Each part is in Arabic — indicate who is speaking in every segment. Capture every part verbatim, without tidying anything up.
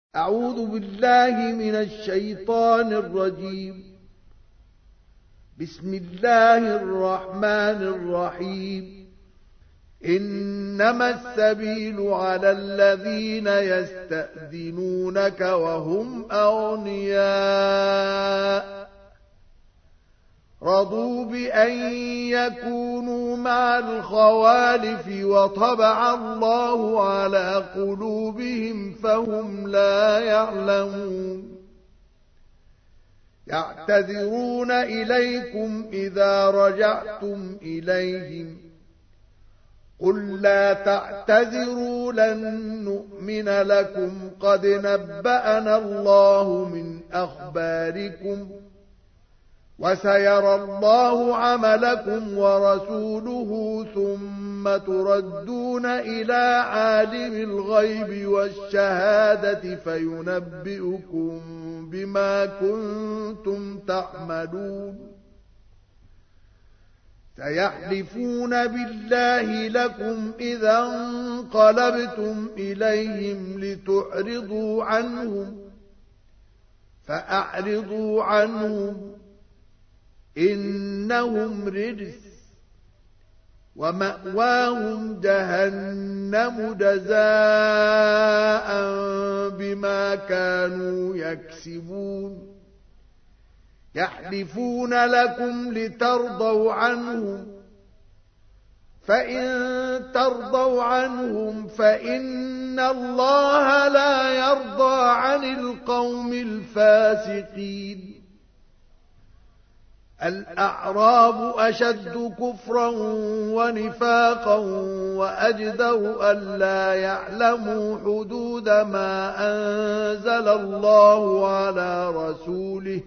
Speaker 1: أعوذ بالله من الشيطان الرجيم. بسم الله الرحمن الرحيم. إنما السبيل على الذين يستأذنونك وهم أغنياء رضوا بأن يكونوا مع الخوالف وطبع الله على قلوبهم فهم لا يعلمون. يعتذرون إليكم إذا رجعتم إليهم قل لا تعتذروا لن نؤمن لكم قد نبأنا الله من أخباركم وسيرى الله عملكم ورسوله ثم تردون إلى عالم الغيب والشهادة فينبئكم بما كنتم تعملون. سيحلفون بالله لكم إذا انقلبتم إليهم لتعرضوا عنهم فأعرضوا عنهم إنهم رجس ومأواهم جهنم جزاء بما كانوا يكسبون. يحلفون لكم لترضوا عنهم فإن ترضوا عنهم فإن الله لا يرضى عن القوم الفاسقين. الأعراب أشد كفرا ونفاقا وأجدر ألا يعلموا حدود ما أنزل الله على رسوله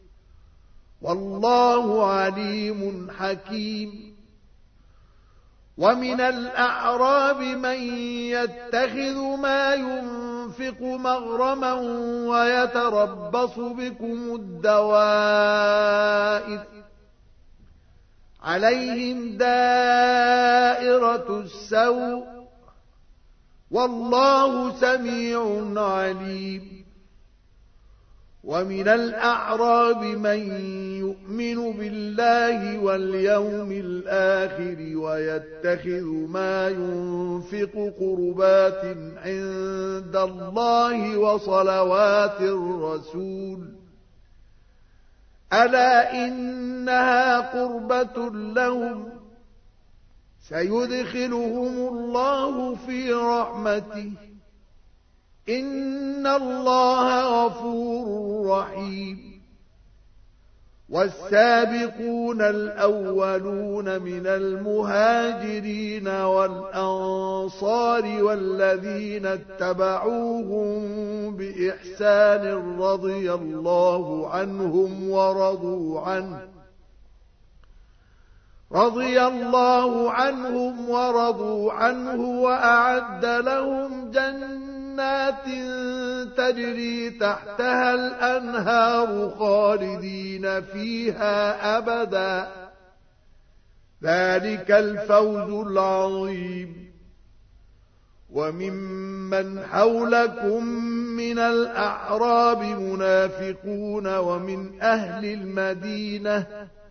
Speaker 1: والله عليم حكيم. ومن الأعراب من يتخذ ما ينفق مغرما ويتربص بكم الدوائر عليهم دائرة السوء والله سميع عليم. ومن الأعراب من يؤمن بالله واليوم الآخر ويتخذ ما ينفق قربات عند الله وصلوات الرسول ألا إنها قربة لهم سيدخلهم الله في رحمته إن الله غفور رحيم. والسابقون الأولون من المهاجرين والأنصار والذين اتبعوهم بإحسان رضي الله عنهم ورضوا عنه رضي الله عنهم ورضوا عنه وأعد لهم جنات تجري تحتها الأنهار خالدين فيها أبدا ذلك الفوز العظيم. وممن حولكم من الأعراب منافقون ومن أهل المدينة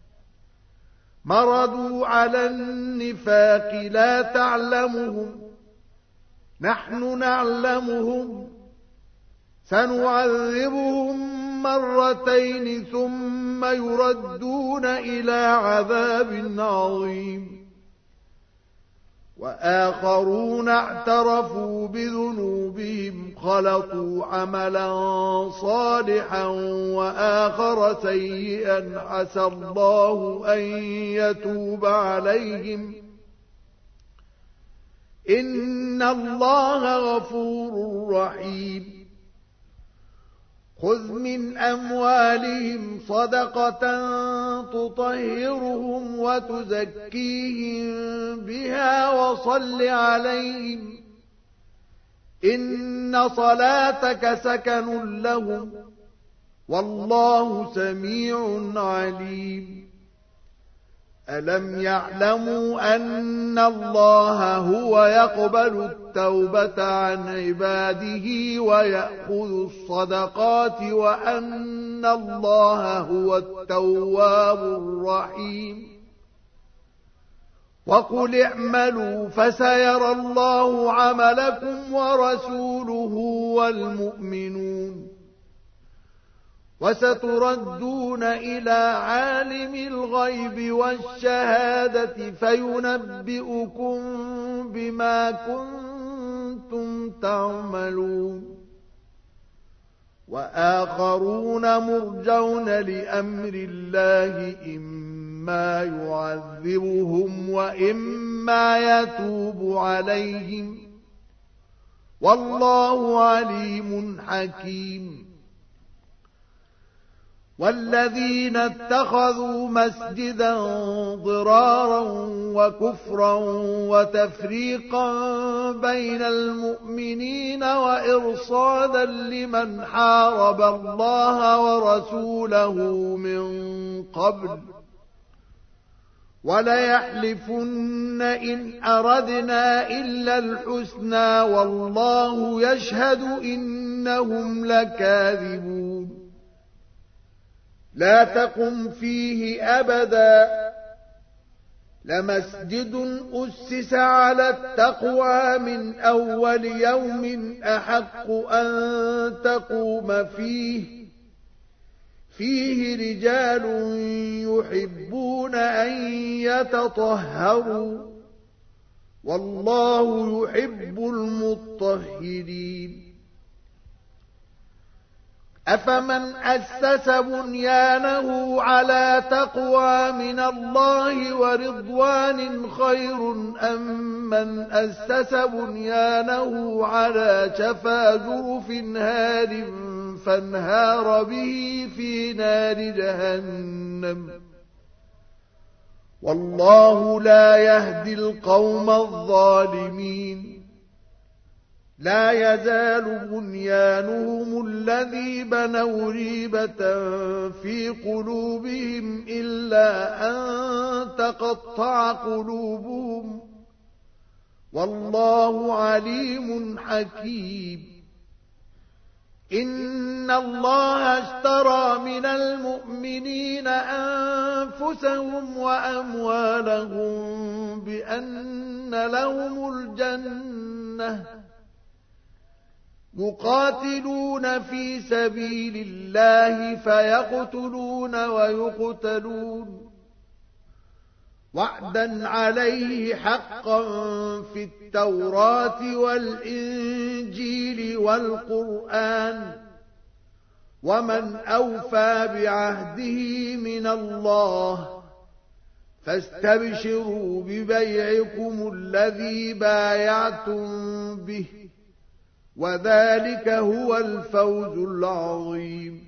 Speaker 1: مرضوا على النفاق لا تعلمهم نحن نعلمهم سنعذبهم مرتين ثم يردون إلى عذاب عظيم. وآخرون اعترفوا بذنوبهم خلطوا عملا صالحا وآخر سيئا عسى الله أن يتوب عليهم إن الله غفور رحيم. خذ من أموالهم صدقة تطهرهم وتزكيهم بها وصل عليهم إن صلاتك سكن لهم والله سميع عليم. ألم يعلموا أن الله هو يقبل التوبة عن عباده ويأخذ الصدقات وأن الله هو التواب الرحيم وقل اعملوا فسيرى الله عملكم ورسوله والمؤمنون وستردون إلى عالم الغيب والشهادة فينبئكم بما كنتم تعملون وآخرون مرجون لأمر الله إما يعذبهم وإما يتوب عليهم والله عليم حكيم والذين اتخذوا مسجدا ضرارا وكفرا وتفريقا بين المؤمنين وإرصادا لمن حارب الله ورسوله من قبل وليحلفن إن أردنا إلا الحسنى والله يشهد إنهم لكاذبون لا تقم فيه أبدا لمسجد أسس على التقوى من أول يوم أحق أن تقوم فيه فيه رجال يحبون أن يتطهروا والله يحب المطهرين أفمن أسس بنيانه على تقوى من الله ورضوان خير أم من أسس بنيانه على شفا جرف هار فانهار به في نار جهنم والله لا يهدي القوم الظالمين لا يزال بنيانهم الذي بنوا ريبة في قلوبهم إلا أن تقطع قلوبهم والله عليم حكيم إن الله اشترى من المؤمنين أنفسهم وأموالهم بأن لهم الجنة يقاتلون في سبيل الله فيقتلون ويقتلون وعدا عليه حقا في التوراة والإنجيل والقرآن ومن أوفى بعهده من الله فاستبشروا ببيعكم الذي بايعتم به وذلك هو الفوز العظيم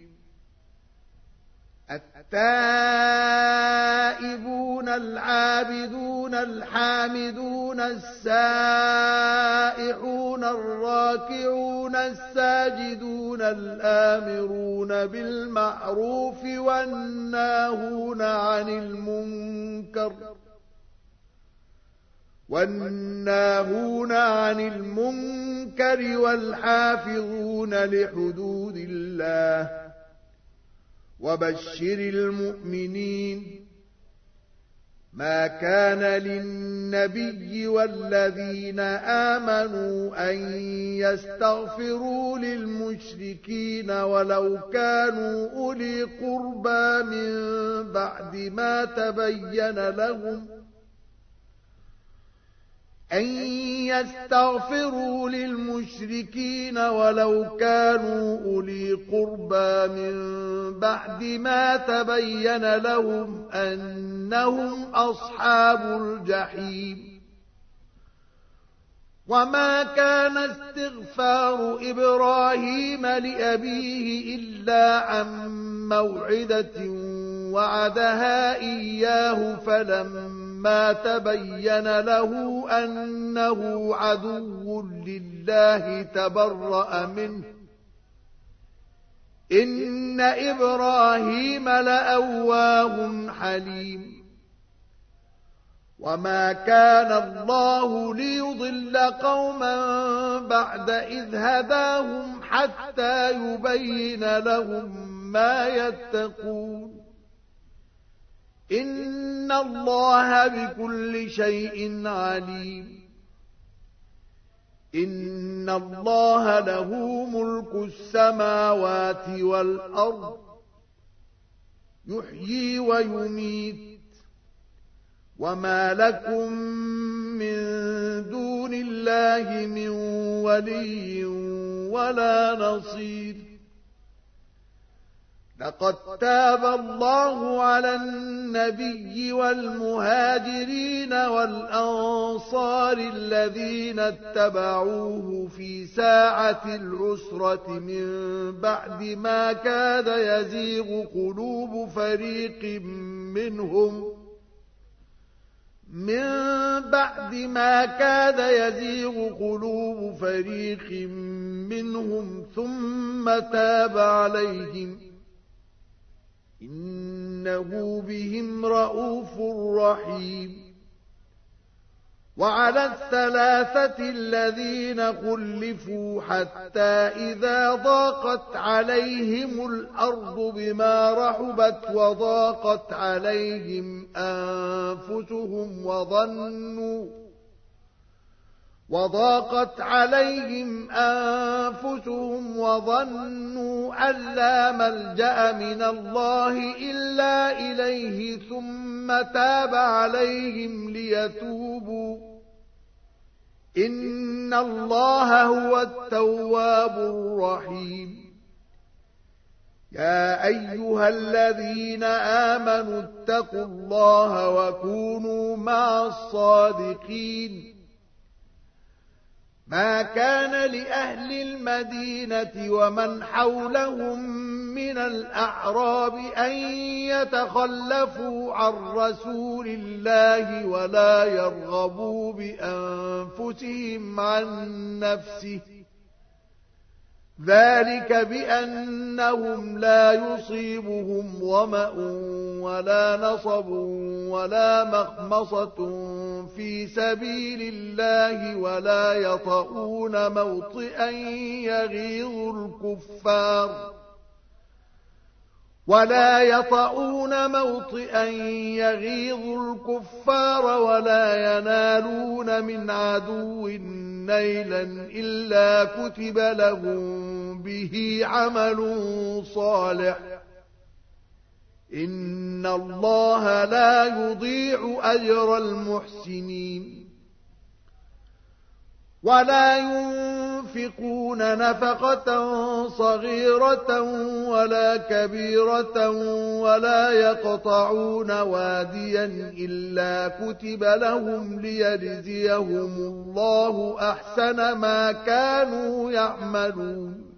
Speaker 1: التائبون العابدون الحامدون السائحون الراكعون الساجدون الآمرون بالمعروف والناهون عن المنكر والناهون عن المنكر والحافظون لحدود الله وبشر المؤمنين ما كان للنبي والذين آمنوا أن يستغفروا للمشركين ولو كانوا أولي قربى من بعد ما تبين لهم أن يستغفروا للمشركين ولو كانوا أولي قربى من بعد ما تبين لهم أنهم أصحاب الجحيم وما كان استغفار إبراهيم لأبيه إلا عن موعدة وعدها إياه فلما ما تبين له أنه عدو لله تبرأ منه إن إبراهيم لأواه حليم وما كان الله ليضل قوما بعد إذ هداهم حتى يبين لهم ما يتقون إن الله بكل شيء عليم إن الله له ملك السماوات والأرض يحيي ويميت وما لكم من دون الله من ولي ولا نصير لقد تاب الله على النبي والمهاجرين والأنصار الذين اتبعوه في ساعة العسرة من بعد ما كاد يزيغ قلوب فريق منهم من بعد ما كاد يزيغ قلوب فريق منهم ثم تاب عليهم إنه بهم رءوف رحيم وعلى الثلاثة الذين خلفوا حتى إذا ضاقت عليهم الأرض بما رحبت وضاقت عليهم أنفسهم وظنوا وضاقت عليهم أنفسهم وظنوا أن لا ملجأ من الله إلا إليه ثم تاب عليهم ليتوبوا إن الله هو التواب الرحيم يا أيها الذين آمنوا اتقوا الله وكونوا مع الصادقين ما كان لأهل المدينة ومن حولهم من الأعراب أن يتخلفوا عن رسول الله ولا يرغبوا بأنفسهم عن نفسه ذلك بأنهم لا يصيبهم ظمأ ولا نصب ولا مخمصة في سبيل الله ولا يطؤون موطئا يغيظ الكفار ولا يطؤون موطئا يغيظ الكفار ولا ينالون من عدو نيلا إلا كتب لهم به عمل صالح إن الله لا يضيع أجر المحسنين ولا ينفقون نفقة صغيرة ولا كبيرة ولا يقطعون واديا إلا كتب لهم ليجزيهم الله أحسن ما كانوا يعملون